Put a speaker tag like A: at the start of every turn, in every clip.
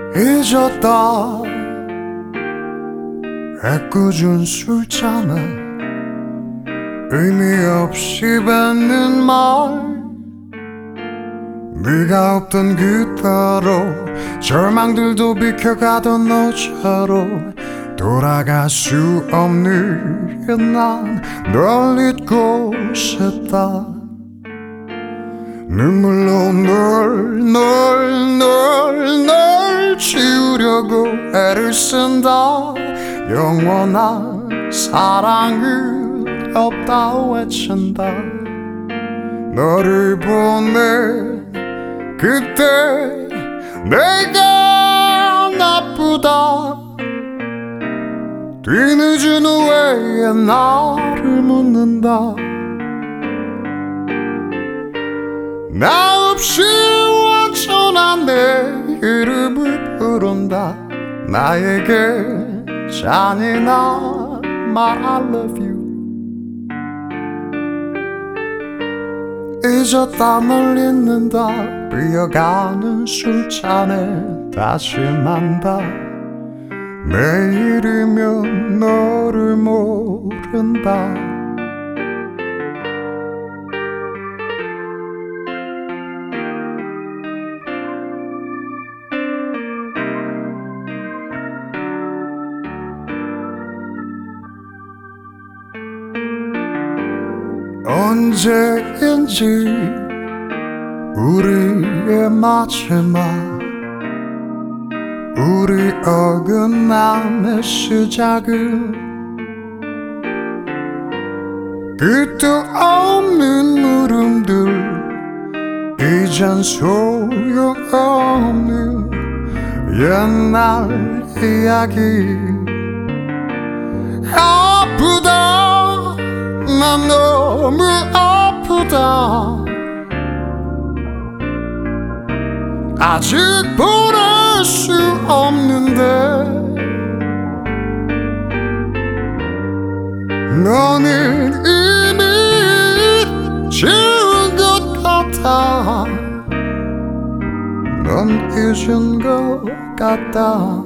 A: 잊었다 애꿎은 술잔에 의미 없이 뱉는 말 네가 없던 그때로 절망들도 비켜가던 어제로 돌아갈 수 없는 난 널 잊고 싶다 눈물로 널 지우려고 애를 쓴다 영원한 사랑은 없다 외친다 너를 보내 그때 내가 나쁘다 뒤늦은 후회에 나를 묻는다 나 없이 완전한 내 이름을 부른다 나에게 잔인한 말 I love you 잊었다 널 잊는다 비어가는 술잔에 다시 난다 내일이면 너를 모른다 언제인지 우리의 마지막 우리 어긋남의 시작은 끝도 없는 물음들 이젠 소용없는 옛날 이야기 아프다 난 너무 아프다 아직 보낼 수 없는데 너는 이미 지운 것 같아 넌 잊은 것 같다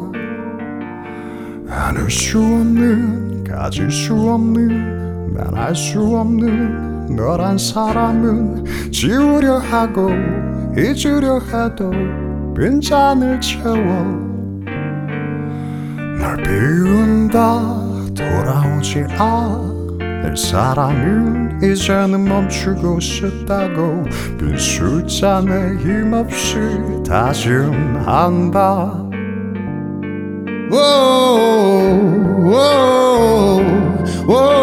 A: 안을 수 없는 가질 수 없는 난 알 수 없는 너란 사람은 지우려 하고 잊으려 해도 빈잔을 채워 널 비운다 돌아오지 않을 사랑은 이제는 멈추고 싶다고 빈 술잔에 힘없이 다짐한다 Whoa, whoa, whoa.